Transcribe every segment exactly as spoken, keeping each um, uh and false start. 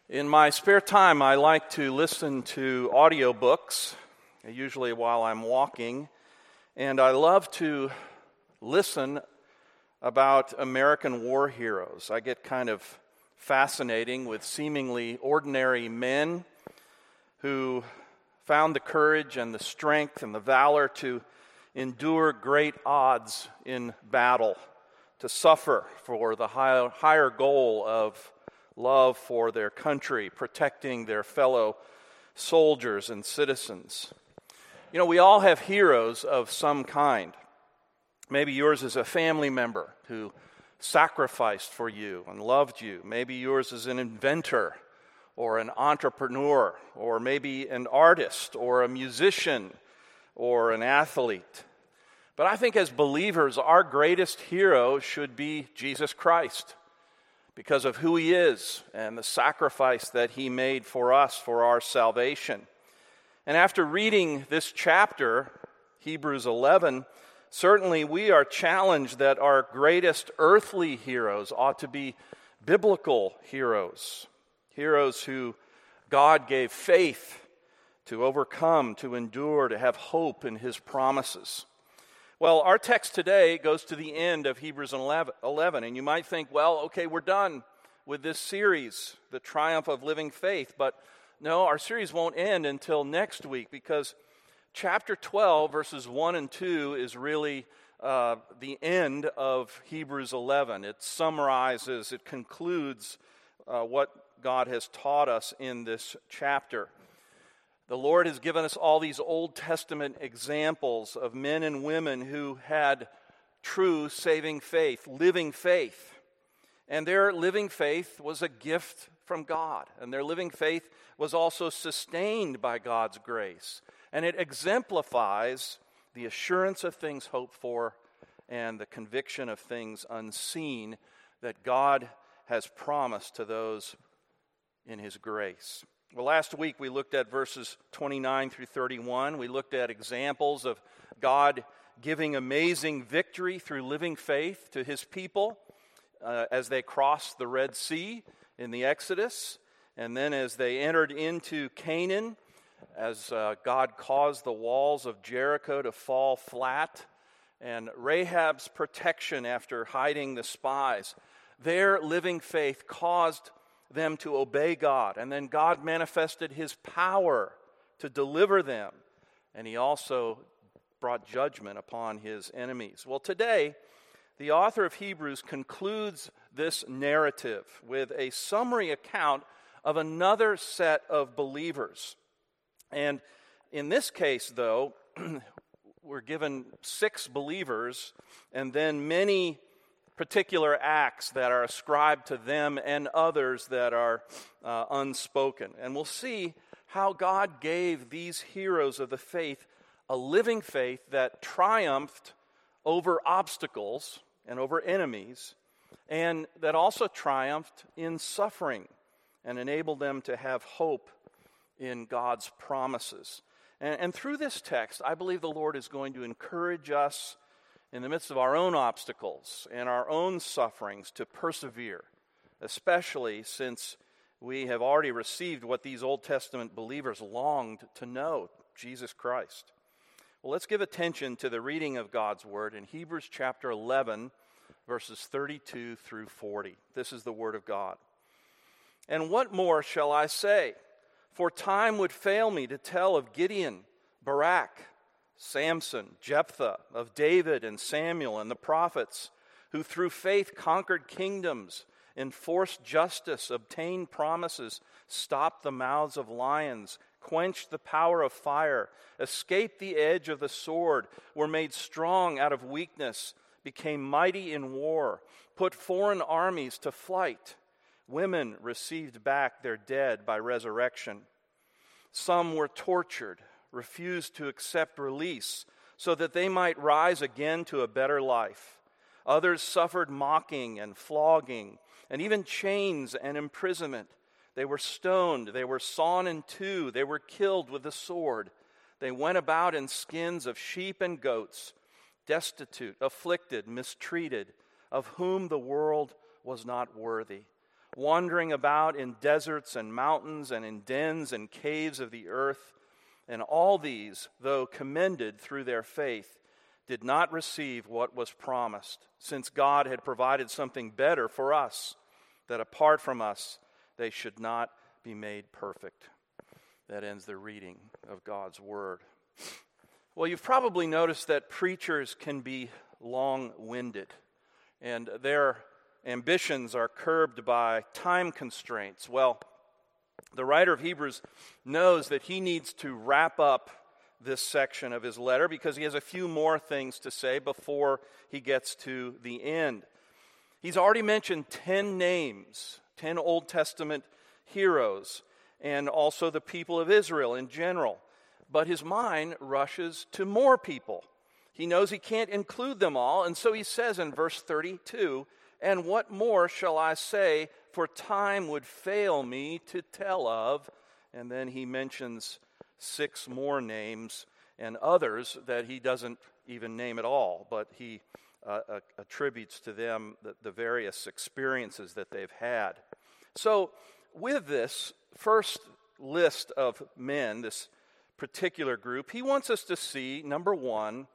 In my spare time, I like to listen to audiobooks, usually while I'm walking, and I love to listen about American war heroes. I get kind of fascinating with seemingly ordinary men who found the courage and the strength and the valor to endure great odds in battle, to suffer for the high, higher goal of love for their country, protecting their fellow soldiers and citizens. You know, we all have heroes of some kind. Maybe yours is a family member who sacrificed for you and loved you. Maybe yours is an inventor or an entrepreneur, or maybe an artist or a musician or an athlete. But I think as believers, our greatest hero should be Jesus Christ, because of who he is and the sacrifice that he made for us for our salvation. And after reading this chapter, Hebrews eleven, certainly we are challenged that our greatest earthly heroes ought to be biblical heroes, heroes who God gave faith to overcome, to endure, to have hope in his promises. Well, our text today goes to the end of Hebrews eleven, and you might think, well, okay, we're done with this series, The Triumph of Living Faith, but no, our series won't end until next week, because chapter twelve, verses one and two is really uh, the end of Hebrews eleven. It summarizes, it concludes uh, what God has taught us in this chapter. The Lord has given us all these Old Testament examples of men and women who had true saving faith, living faith. And their living faith was a gift from God. And their living faith was also sustained by God's grace. And it exemplifies the assurance of things hoped for and the conviction of things unseen that God has promised to those in his grace. Well, last week we looked at verses twenty-nine through thirty-one. We looked at examples of God giving amazing victory through living faith to his people uh, as they crossed the Red Sea in the Exodus, and then as they entered into Canaan, as uh, God caused the walls of Jericho to fall flat, and Rahab's protection after hiding the spies. Their living faith caused them to obey God, and then God manifested his power to deliver them, and he also brought judgment upon his enemies. Well, today, the author of Hebrews concludes this narrative with a summary account of another set of believers. And in this case, though, we're given six believers and then many particular acts that are ascribed to them and others that are uh, unspoken. And we'll see how God gave these heroes of the faith a living faith that triumphed over obstacles and over enemies, and that also triumphed in suffering and enabled them to have hope in God's promises. And, and through this text, I believe the Lord is going to encourage us in the midst of our own obstacles and our own sufferings to persevere, especially since we have already received what these Old Testament believers longed to know, Jesus Christ. Well, let's give attention to the reading of God's Word in Hebrews chapter eleven, verses thirty-two through forty. This is the Word of God. And what more shall I say? For time would fail me to tell of Gideon, Barak, Samson, Jephthah, of David and Samuel and the prophets, who through faith conquered kingdoms, enforced justice, obtained promises, stopped the mouths of lions, quenched the power of fire, escaped the edge of the sword, were made strong out of weakness, became mighty in war, put foreign armies to flight. Women received back their dead by resurrection. Some were tortured, refused to accept release so that they might rise again to a better life. Others suffered mocking and flogging, and even chains and imprisonment. They were stoned, they were sawn in two, they were killed with the sword. They went about in skins of sheep and goats, destitute, afflicted, mistreated, of whom the world was not worthy. wandering about in deserts and mountains and in dens and caves of the earth. And all these, though commended through their faith, did not receive what was promised, since God had provided something better for us, that apart from us they should not be made perfect. That ends the reading of God's Word. Well, you've probably noticed that preachers can be long-winded, and their ambitions are curbed by time constraints. Well, the writer of Hebrews knows that he needs to wrap up this section of his letter because he has a few more things to say before he gets to the end. He's already mentioned ten names, ten Old Testament heroes, and also the people of Israel in general. But his mind rushes to more people. He knows he can't include them all, and so he says in verse thirty-two, "And what more shall I say, for time would fail me to tell of." And then he mentions six more names and others that he doesn't even name at all, but he uh, uh, attributes to them the, the various experiences that they've had. So with this first list of men, this particular group, he wants us to see, number one,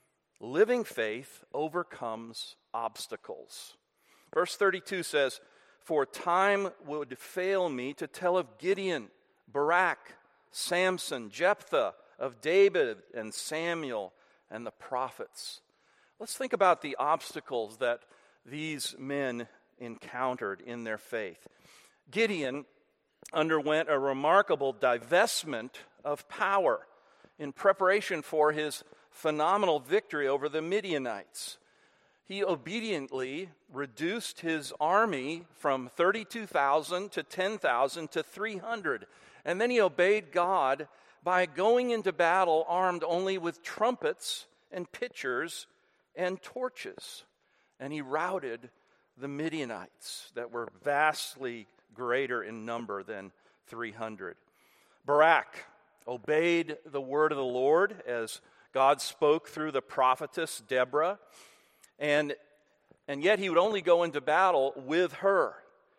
living faith overcomes obstacles. Verse thirty-two says, "For time would fail me to tell of Gideon, Barak, Samson, Jephthah, of David and Samuel and the prophets." Let's think about the obstacles that these men encountered in their faith. Gideon underwent a remarkable divestment of power in preparation for his phenomenal victory over the Midianites. He obediently reduced his army from thirty-two thousand to ten thousand to three hundred. And then he obeyed God by going into battle armed only with trumpets and pitchers and torches. And he routed the Midianites that were vastly greater in number than three hundred. Barak obeyed the word of the Lord as God spoke through the prophetess Deborah. And, and yet he would only go into battle with her.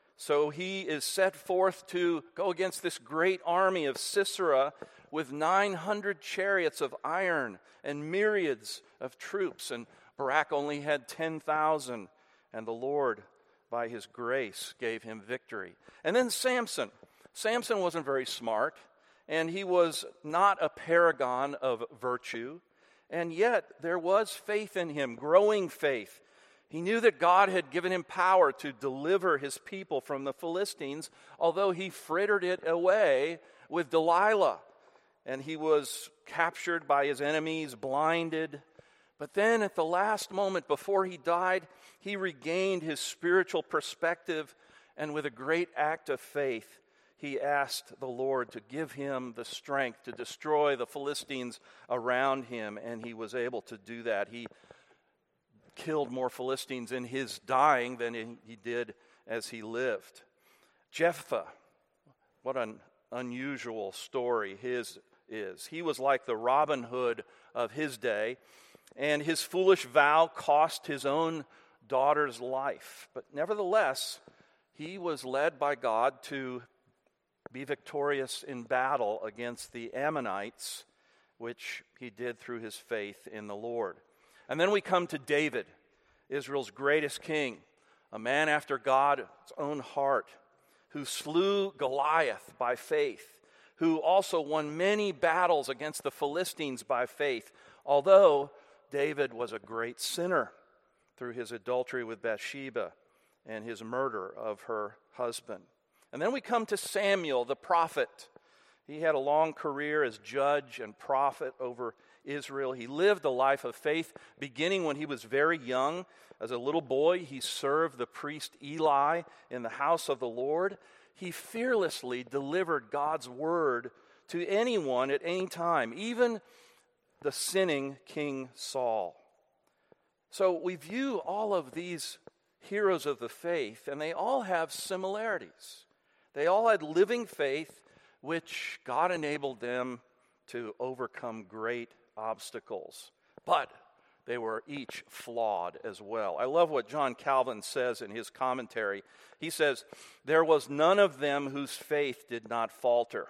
So he is set forth to go against this great army of Sisera with nine hundred chariots of iron and myriads of troops. And Barak only had ten thousand, and the Lord, by his grace, gave him victory. And then Samson. Samson wasn't very smart, and he was not a paragon of virtue. And yet there was faith in him, growing faith. He knew that God had given him power to deliver his people from the Philistines, although he frittered it away with Delilah. And he was captured by his enemies, blinded. But then at the last moment before he died, he regained his spiritual perspective, and with a great act of faith, he asked the Lord to give him the strength to destroy the Philistines around him, and he was able to do that. He killed more Philistines in his dying than he did as he lived. Jephthah, what an unusual story his is. He was like the Robin Hood of his day, and his foolish vow cost his own daughter's life. But nevertheless, he was led by God to be victorious in battle against the Ammonites, which he did through his faith in the Lord. And then we come to David, Israel's greatest king, a man after God's own heart, who slew Goliath by faith, who also won many battles against the Philistines by faith, although David was a great sinner through his adultery with Bathsheba and his murder of her husband. And then we come to Samuel, the prophet. He had a long career as judge and prophet over Israel. He lived a life of faith, beginning when he was very young. As a little boy, he served the priest Eli in the house of the Lord. He fearlessly delivered God's word to anyone at any time, even the sinning King Saul. So we view all of these heroes of the faith, and they all have similarities. They all had living faith, which God enabled them to overcome great obstacles. But they were each flawed as well. I love what John Calvin says in his commentary. He says, "There was none of them whose faith did not falter.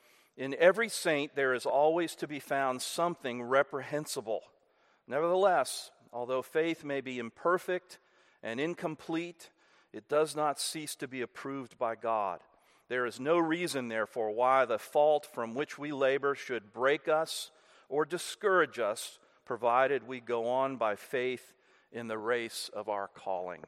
In every saint there is always to be found something reprehensible. Nevertheless, although faith may be imperfect and incomplete, it does not cease to be approved by God. There is no reason, therefore, why the fault from which we labor should break us or discourage us, provided we go on by faith in the race of our calling."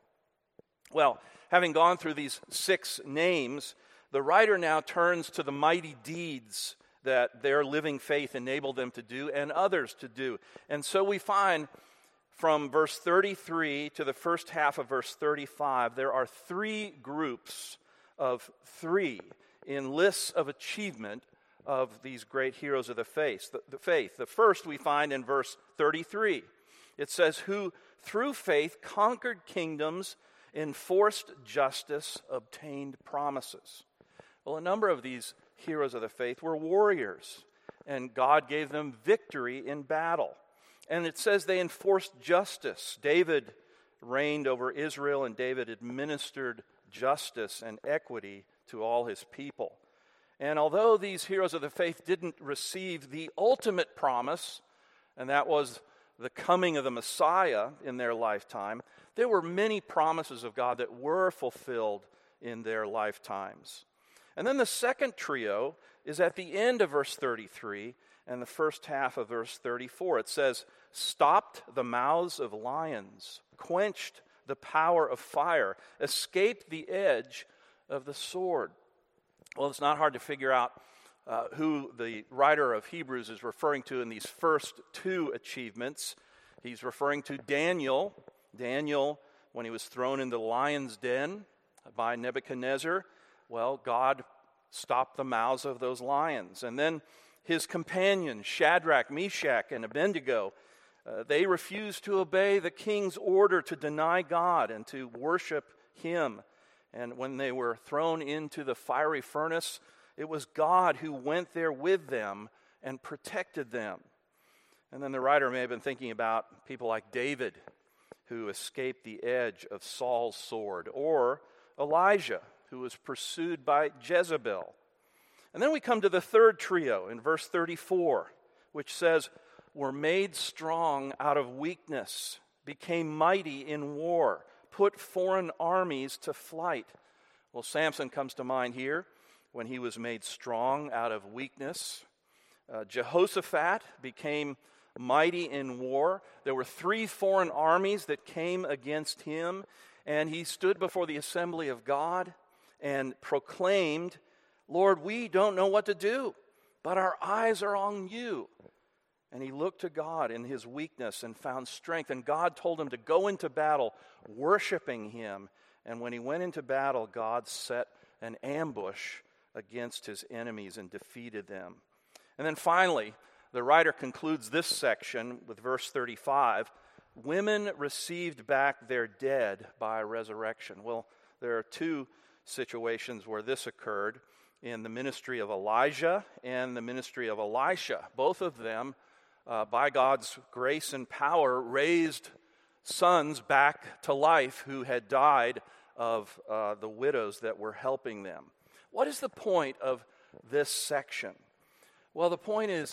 Well, having gone through these six names, the writer now turns to the mighty deeds that their living faith enabled them to do and others to do. And so we find from verse thirty-three to the first half of verse thirty-five, there are three groups of three in lists of achievement of these great heroes of the faith. The, the faith. The first we find in verse thirty-three. It says, "Who through faith conquered kingdoms, enforced justice, obtained promises." Well, a number of these heroes of the faith were warriors, and God gave them victory in battle. And it says they enforced justice. David reigned over Israel, and David administered justice and equity to all his people. And although these heroes of the faith didn't receive the ultimate promise, and that was the coming of the Messiah in their lifetime, there were many promises of God that were fulfilled in their lifetimes. And then the second trio is at the end of verse thirty-three and the first half of verse thirty-four. It says, "Stopped the mouths of lions, quenched the power of fire, escaped the edge of the sword." Well, it's not hard to figure out uh, who the writer of Hebrews is referring to in these first two achievements. He's referring to Daniel. Daniel, when he was thrown into the lion's den by Nebuchadnezzar, well, God stopped the mouths of those lions. And then his companions, Shadrach, Meshach, and Abednego, uh, they refused to obey the king's order to deny God and to worship him. And when they were thrown into the fiery furnace, it was God who went there with them and protected them. And then the writer may have been thinking about people like David, who escaped the edge of Saul's sword, or Elijah, who was pursued by Jezebel. And then we come to the third trio in verse thirty-four, which says, "Were made strong out of weakness, became mighty in war, put foreign armies to flight." Well, Samson comes to mind here when he was made strong out of weakness. Uh, Jehoshaphat became mighty in war. There were three foreign armies that came against him, and he stood before the assembly of God and proclaimed, "Lord, we don't know what to do, but our eyes are on you." And he looked to God in his weakness and found strength. And God told him to go into battle, worshiping him. And when he went into battle, God set an ambush against his enemies and defeated them. And then finally, the writer concludes this section with verse thirty-five. "Women received back their dead by resurrection." Well, there are two situations where this occurred in the ministry of Elijah and the ministry of Elisha. Both of them, uh, by God's grace and power, raised sons back to life who had died of uh, the widows that were helping them. What is the point of this section? Well, the point is,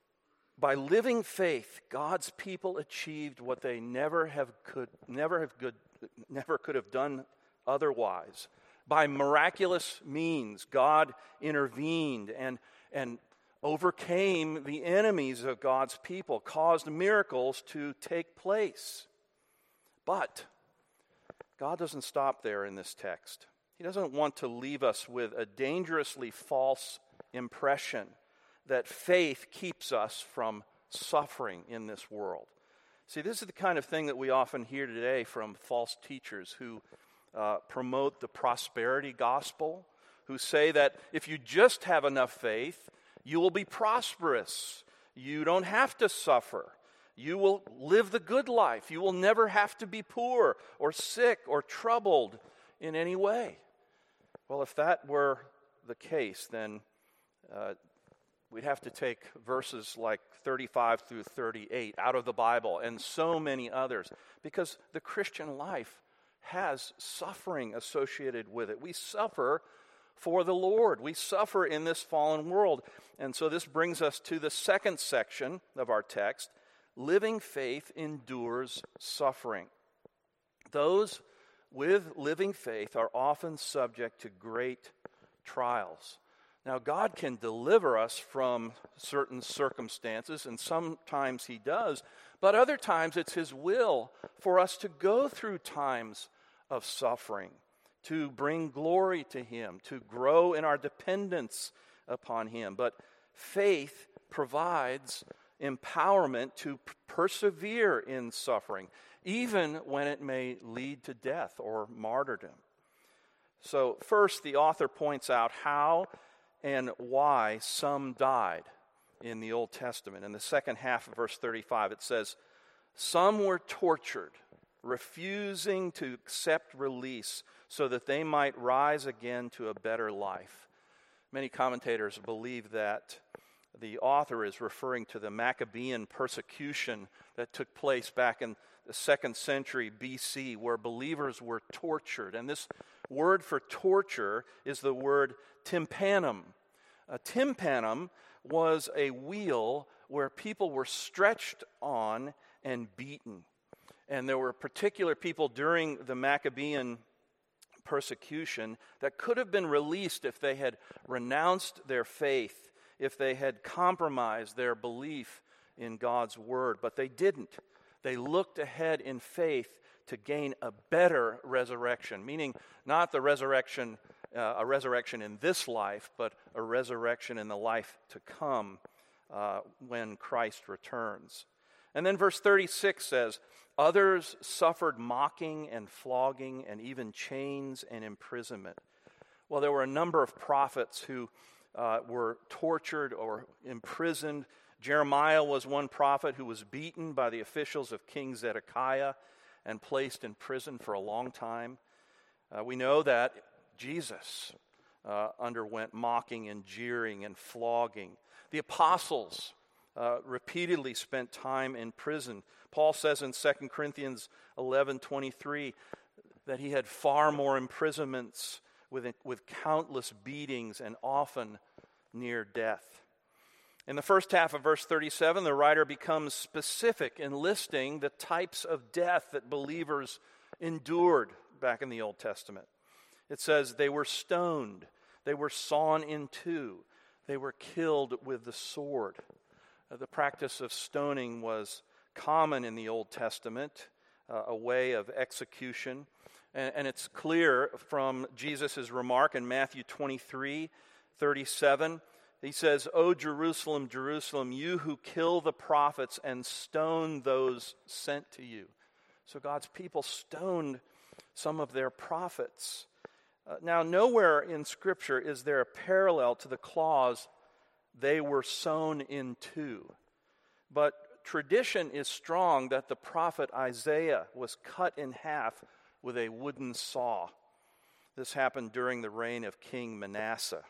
by living faith, God's people achieved what they never have could never have good never could have done otherwise. By miraculous means, God intervened and and overcame the enemies of God's people, caused miracles to take place. But God doesn't stop there in this text. He doesn't want to leave us with a dangerously false impression that faith keeps us from suffering in this world. See, this is the kind of thing that we often hear today from false teachers who uh, promote the prosperity gospel, who say that if you just have enough faith, you will be prosperous. You don't have to suffer. You will live the good life. You will never have to be poor or sick or troubled in any way. Well, if that were the case, then uh, we'd have to take verses like thirty-five through thirty-eight out of the Bible and so many others, because the Christian life has suffering associated with it. We suffer for the Lord. We suffer in this fallen world. And so this brings us to the second section of our text. Living faith endures suffering. Those with living faith are often subject to great trials. Now, God can deliver us from certain circumstances, and sometimes He does, but other times it's His will for us to go through times of suffering, to bring glory to Him, to grow in our dependence upon Him. But faith provides empowerment to p- persevere in suffering, even when it may lead to death or martyrdom. So first, the author points out how and why some died in the Old Testament. In the second half of verse thirty-five, it says, "Some were tortured, refusing to accept release so that they might rise again to a better life." Many commentators believe that the author is referring to the Maccabean persecution that took place back in the second century B C, where believers were tortured. And this word for torture is the word tympanum. A tympanum was a wheel where people were stretched on and beaten. And there were particular people during the Maccabean persecution that could have been released if they had renounced their faith, if they had compromised their belief in God's word. But they didn't. They looked ahead in faith to gain a better resurrection, meaning not the resurrection, uh, a resurrection in this life, but a resurrection in the life to come uh, when Christ returns. And then verse thirty-six says, "Others suffered mocking and flogging and even chains and imprisonment." Well, there were a number of prophets who uh, were tortured or imprisoned. Jeremiah was one prophet who was beaten by the officials of King Zedekiah and placed in prison for a long time. Uh, we know that Jesus uh, underwent mocking and jeering and flogging. The apostles uh, repeatedly spent time in prison. Paul says in Second Corinthians eleven twenty-three that he had far more imprisonments with, with countless beatings and often near death. In the first half of verse thirty-seven, the writer becomes specific in listing the types of death that believers endured back in the Old Testament. It says they were stoned, they were sawn in two, they were killed with the sword. Uh, the practice of stoning was common in the Old Testament, uh, a way of execution. And, and it's clear from Jesus' remark in Matthew twenty-three thirty-seven. He says, "O Jerusalem, Jerusalem, you who kill the prophets and stone those sent to you." So God's people stoned some of their prophets. Uh, now, nowhere in Scripture is there a parallel to the clause, "they were sown in two." But tradition is strong that the prophet Isaiah was cut in half with a wooden saw. This happened during the reign of King Manasseh.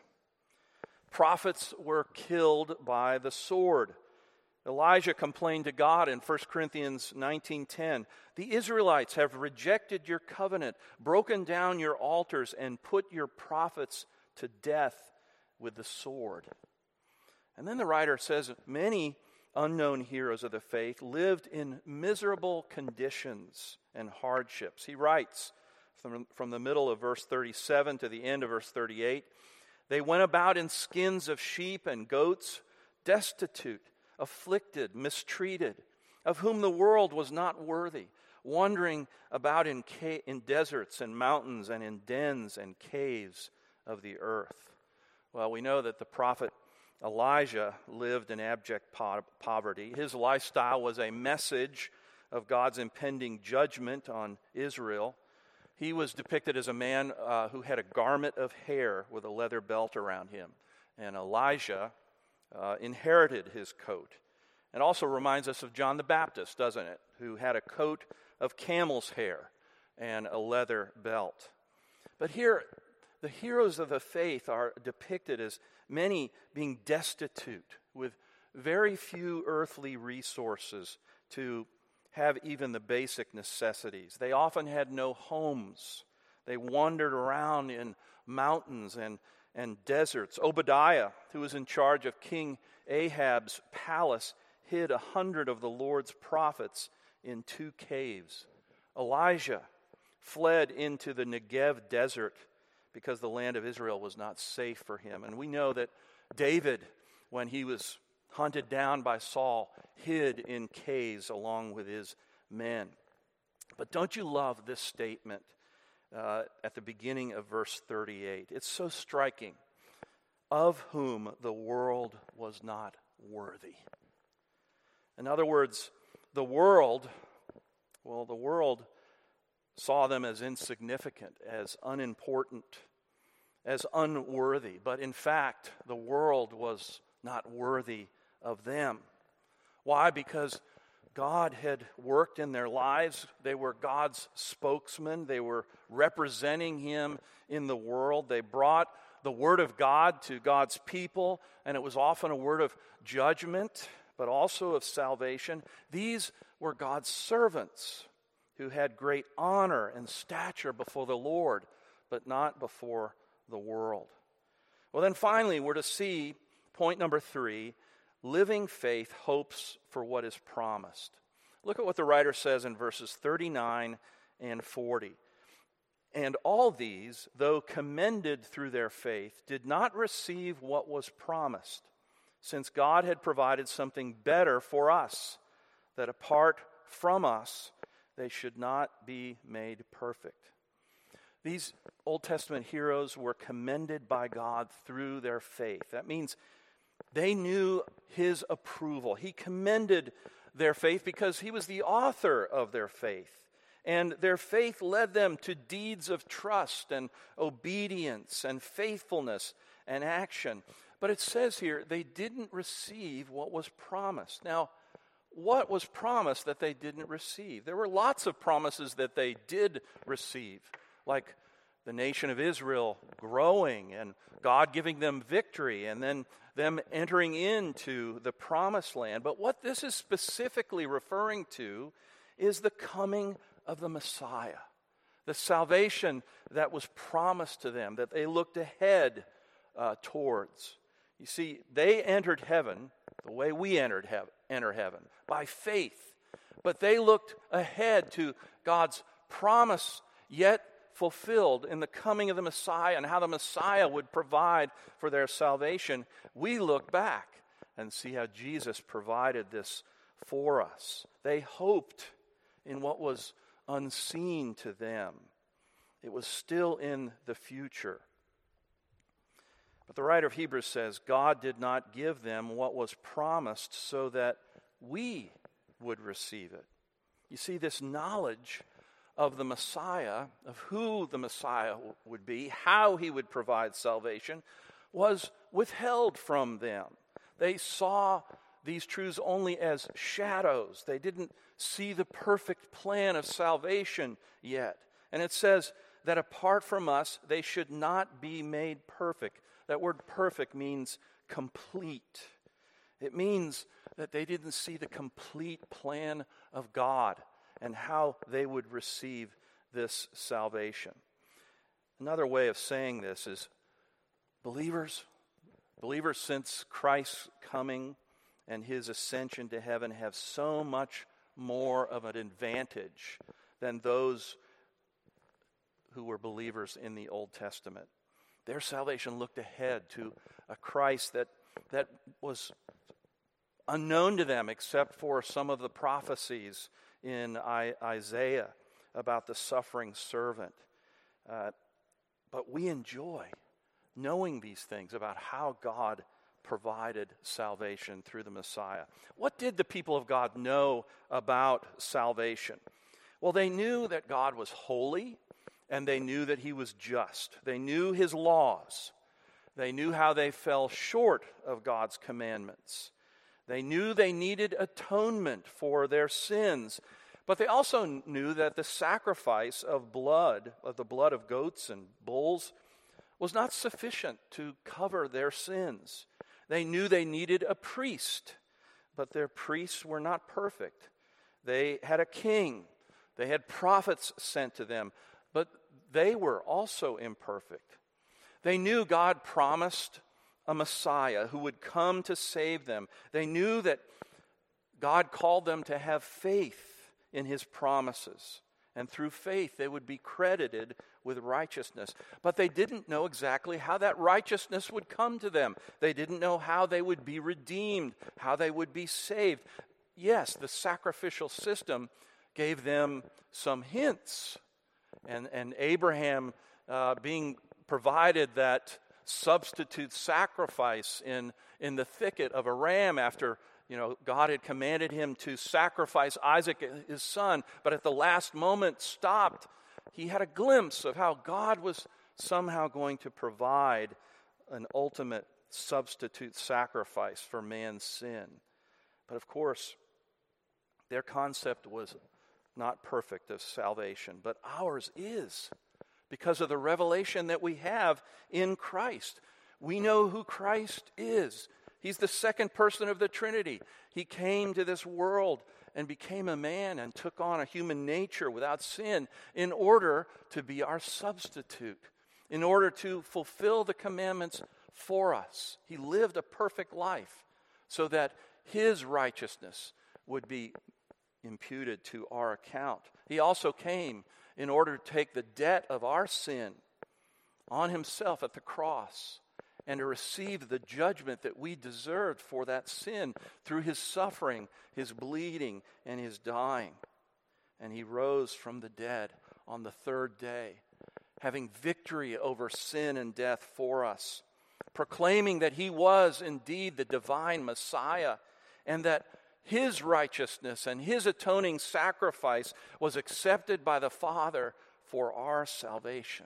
Prophets were killed by the sword. Elijah complained to God in First Corinthians nineteen ten, "The Israelites have rejected your covenant, broken down your altars, and put your prophets to death with the sword." And then the writer says many unknown heroes of the faith lived in miserable conditions and hardships. He writes from, from the middle of verse thirty-seven to the end of verse thirty-eight, "They went about in skins of sheep and goats, destitute, afflicted, mistreated, of whom the world was not worthy, wandering about in, ca- in deserts and mountains and in dens and caves of the earth." Well, we know that the prophet Elijah lived in abject po- poverty. His lifestyle was a message of God's impending judgment on Israel. He was depicted as a man uh, who had a garment of hair with a leather belt around him. And Elijah uh, inherited his coat. It also reminds us of John the Baptist, doesn't it? Who had a coat of camel's hair and a leather belt. But here, the heroes of the faith are depicted as many being destitute with very few earthly resources to have even the basic necessities. They often had no homes. They wandered around in mountains and, and deserts. Obadiah, who was in charge of King Ahab's palace, hid a hundred of the Lord's prophets in two caves. Elijah fled into the Negev desert because the land of Israel was not safe for him. And we know that David, when he was hunted down by Saul, hid in caves along with his men. But don't you love this statement uh, at the beginning of verse thirty-eight? It's so striking. Of whom the world was not worthy. In other words, the world, well, the world saw them as insignificant, as unimportant, as unworthy. But in fact, the world was not worthy of them. Why? Because God had worked in their lives. They were God's spokesman. They were representing Him in the world. They brought the Word of God to God's people, and it was often a word of judgment, but also of salvation. These were God's servants who had great honor and stature before the Lord, but not before the world. Well, then finally, we're to see point number three, living faith hopes for what is promised. Look at what the writer says in verses thirty-nine and forty. And all these, though commended through their faith, did not receive what was promised, since God had provided something better for us, that apart from us, they should not be made perfect. These Old Testament heroes were commended by God through their faith. That means they knew His approval. He commended their faith because He was the author of their faith. And their faith led them to deeds of trust and obedience and faithfulness and action. But it says here, they didn't receive what was promised. Now, what was promised that they didn't receive? There were lots of promises that they did receive, like the nation of Israel growing and God giving them victory and then them entering into the promised land. But what this is specifically referring to is the coming of the Messiah, the salvation that was promised to them, that they looked ahead uh, towards. You see, they entered heaven the way we entered heaven, enter heaven, by faith. But they looked ahead to God's promise yet fulfilled in the coming of the Messiah and how the Messiah would provide for their salvation. We look back and see how Jesus provided this for us. They hoped in what was unseen to them. It was still in the future. But the writer of Hebrews says, God did not give them what was promised so that we would receive it. You see, this knowledge of the Messiah, of who the Messiah would be, how He would provide salvation, was withheld from them. They saw these truths only as shadows. They didn't see the perfect plan of salvation yet. And it says that apart from us, they should not be made perfect. That word perfect means complete. It means that they didn't see the complete plan of God and how they would receive this salvation. Another way of saying this is believers, believers since Christ's coming and His ascension to heaven have so much more of an advantage than those who were believers in the Old Testament. Their salvation looked ahead to a Christ that, that was unknown to them except for some of the prophecies in I, Isaiah about the suffering servant. Uh, but we enjoy knowing these things about how God provided salvation through the Messiah. What did the people of God know about salvation? Well, they knew that God was holy, and they knew that He was just. They knew His laws. They knew how they fell short of God's commandments. They knew they needed atonement for their sins. But they also knew that the sacrifice of blood, of the blood of goats and bulls, was not sufficient to cover their sins. They knew they needed a priest, but their priests were not perfect. They had a king. They had prophets sent to them, but they were also imperfect. They knew God promised a Messiah who would come to save them. They knew that God called them to have faith in his promises, and through faith they would be credited with righteousness. But they didn't know exactly how that righteousness would come to them. They didn't know how they would be redeemed, how they would be saved. Yes, the sacrificial system gave them some hints. And, and Abraham uh, being provided that substitute sacrifice in, in the thicket of a ram after you know, God had commanded him to sacrifice Isaac, his son, but at the last moment stopped. He had a glimpse of how God was somehow going to provide an ultimate substitute sacrifice for man's sin. But of course, their concept was not perfect of salvation, but ours is, because of the revelation that we have in Christ. We know who Christ is. He's the second person of the Trinity. He came to this world and became a man and took on a human nature without sin in order to be our substitute, in order to fulfill the commandments for us. He lived a perfect life so that his righteousness would be imputed to our account. He also came in order to take the debt of our sin on himself at the cross, and to receive the judgment that we deserved for that sin through his suffering, his bleeding, and his dying. And he rose from the dead on the third day, having victory over sin and death for us, proclaiming that he was indeed the divine Messiah, and that his righteousness and his atoning sacrifice was accepted by the Father for our salvation.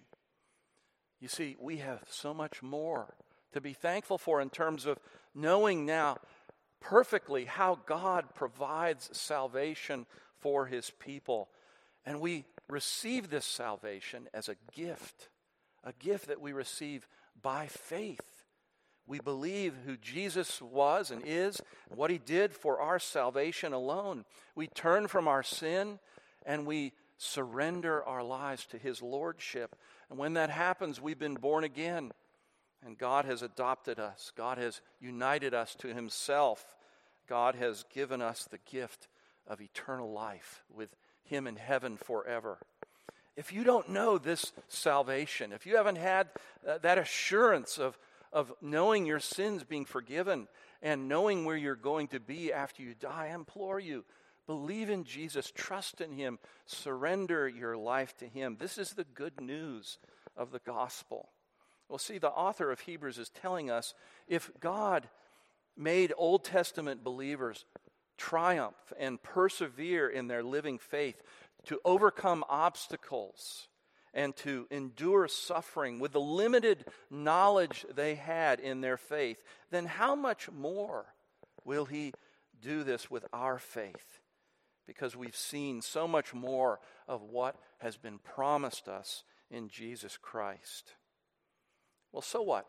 You see, we have so much more to be thankful for in terms of knowing now perfectly how God provides salvation for his people. And we receive this salvation as a gift, a gift that we receive by faith. We believe who Jesus was and is, what he did for our salvation alone. We turn from our sin and we surrender our lives to his lordship. And when that happens, we've been born again. And God has adopted us. God has united us to himself. God has given us the gift of eternal life with him in heaven forever. If you don't know this salvation, if you haven't had uh, that assurance of, of knowing your sins being forgiven and knowing where you're going to be after you die, I implore you, believe in Jesus, trust in him, surrender your life to him. This is the good news of the gospel. Well, see, the author of Hebrews is telling us if God made Old Testament believers triumph and persevere in their living faith to overcome obstacles and to endure suffering with the limited knowledge they had in their faith, then how much more will he do this with our faith? Because we've seen so much more of what has been promised us in Jesus Christ. Well, so what?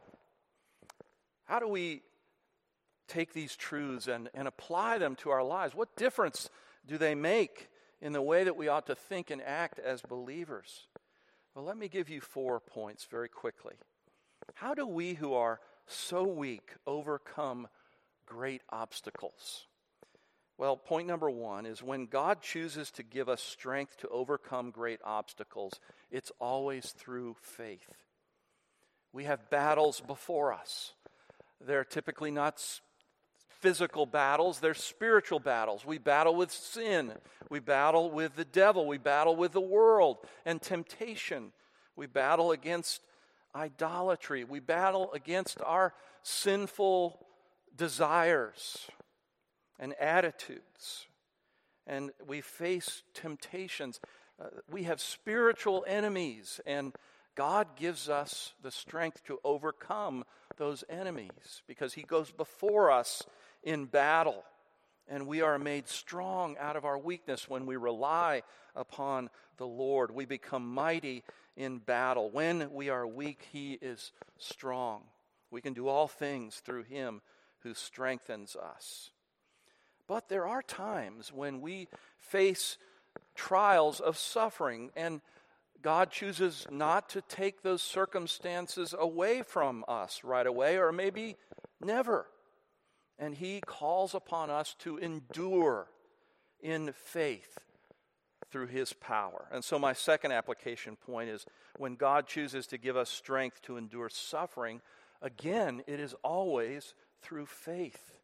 How do we take these truths and, and apply them to our lives? What difference do they make in the way that we ought to think and act as believers? Well, let me give you four points very quickly. How do we who are so weak overcome great obstacles? Well, point number one is when God chooses to give us strength to overcome great obstacles, it's always through faith. We have battles before us. They're typically not physical battles, they're spiritual battles. We battle with sin. We battle with the devil. We battle with the world and temptation. We battle against idolatry. We battle against our sinful desires and attitudes. And we face temptations. Uh, we have spiritual enemies, and God gives us the strength to overcome those enemies because he goes before us in battle, and we are made strong out of our weakness when we rely upon the Lord. We become mighty in battle. When we are weak, he is strong. We can do all things through him who strengthens us. But there are times when we face trials of suffering, and God chooses not to take those circumstances away from us right away, or maybe never. And he calls upon us to endure in faith through his power. And so my second application point is, when God chooses to give us strength to endure suffering, again, it is always through faith.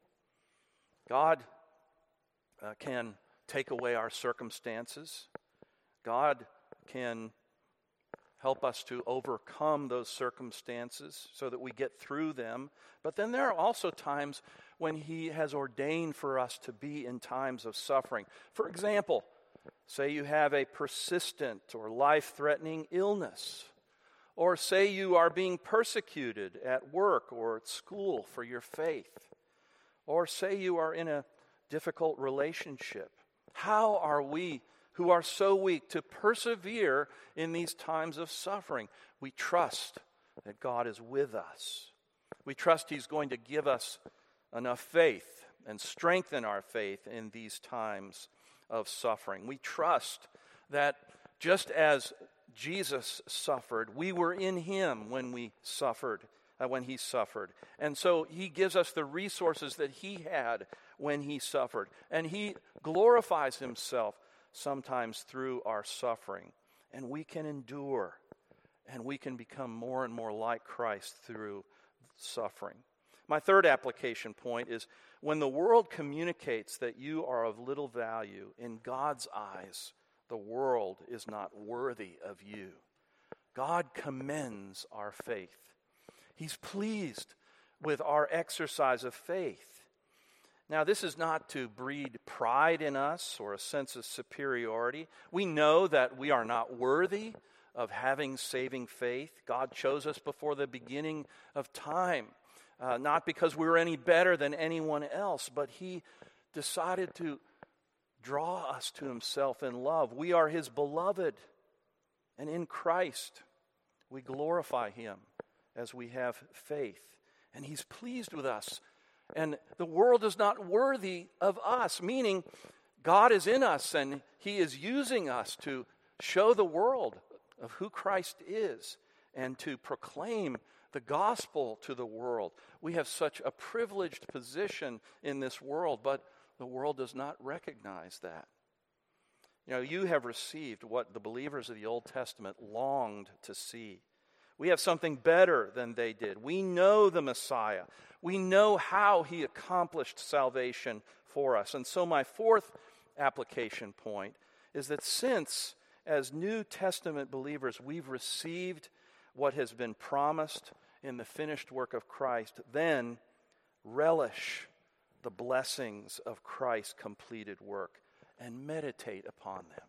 God uh, can take away our circumstances. God can help us to overcome those circumstances so that we get through them. But then there are also times when he has ordained for us to be in times of suffering. For example, say you have a persistent or life-threatening illness, or say you are being persecuted at work or at school for your faith, or say you are in a difficult relationship. How are we who are so weak to persevere in these times of suffering? We trust that God is with us. We trust he's going to give us enough faith and strengthen our faith in these times of suffering. We trust that just as Jesus suffered, we were in him when we suffered, uh, when he suffered. And so he gives us the resources that he had when he suffered. And he glorifies himself sometimes through our suffering. And we can endure, and we can become more and more like Christ through suffering. My third application point is, when the world communicates that you are of little value, in God's eyes, the world is not worthy of you. God commends our faith. He's pleased with our exercise of faith. Now, this is not to breed pride in us or a sense of superiority. We know that we are not worthy of having saving faith. God chose us before the beginning of time, uh, not because we were any better than anyone else, but he decided to draw us to himself in love. We are his beloved, and in Christ we glorify him as we have faith. And he's pleased with us. And the world is not worthy of us, meaning God is in us and he is using us to show the world of who Christ is and to proclaim the gospel to the world. We have such a privileged position in this world, but the world does not recognize that. You know, you have received what the believers of the Old Testament longed to see. We have something better than they did. We know the Messiah. We know how he accomplished salvation for us. And so my fourth application point is that since, as New Testament believers, we've received what has been promised in the finished work of Christ, then relish the blessings of Christ's completed work and meditate upon them.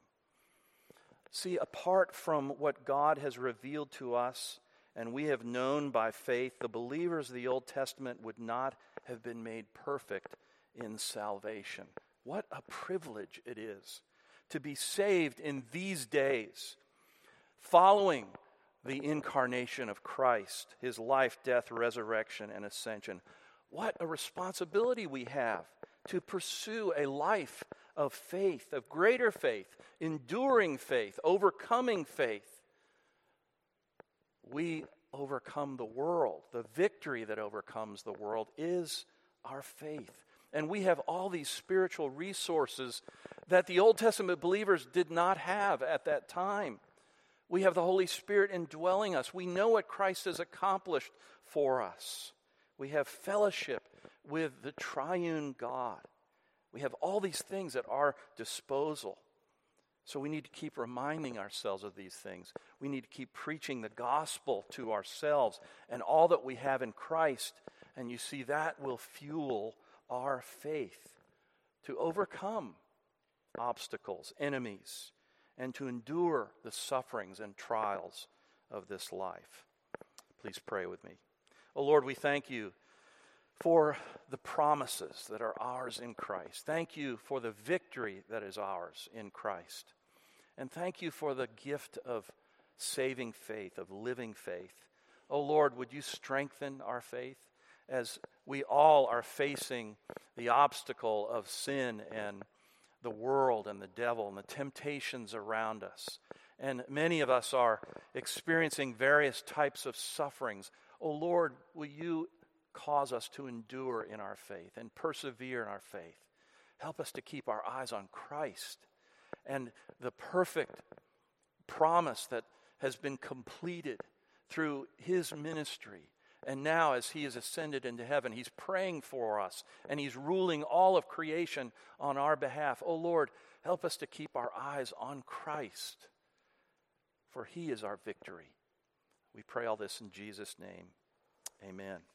See, apart from what God has revealed to us and we have known by faith, the believers of the Old Testament would not have been made perfect in salvation. What a privilege it is to be saved in these days, following the incarnation of Christ, his life, death, resurrection, and ascension. What a responsibility we have to pursue a life of faith, of greater faith, enduring faith, overcoming faith. We overcome the world. The victory that overcomes the world is our faith. And we have all these spiritual resources that the Old Testament believers did not have at that time. We have the Holy Spirit indwelling us. We know what Christ has accomplished for us. We have fellowship with the triune God. We have all these things at our disposal. So we need to keep reminding ourselves of these things. We need to keep preaching the gospel to ourselves and all that we have in Christ. And you see, that will fuel our faith to overcome obstacles, enemies, and to endure the sufferings and trials of this life. Please pray with me. Oh Lord, we thank you for the promises that are ours in Christ. Thank you for the victory that is ours in Christ. And thank you for the gift of saving faith, of living faith. Oh Lord, would you strengthen our faith as we all are facing the obstacle of sin and the world and the devil and the temptations around us. And many of us are experiencing various types of sufferings. Oh Lord, will you cause us to endure in our faith and persevere in our faith? Help us to keep our eyes on Christ and the perfect promise that has been completed through his ministry. And now as he is ascended into heaven, he's praying for us and he's ruling all of creation on our behalf. Oh Lord, help us to keep our eyes on Christ, for he is our victory. We pray all this in Jesus' name. Amen.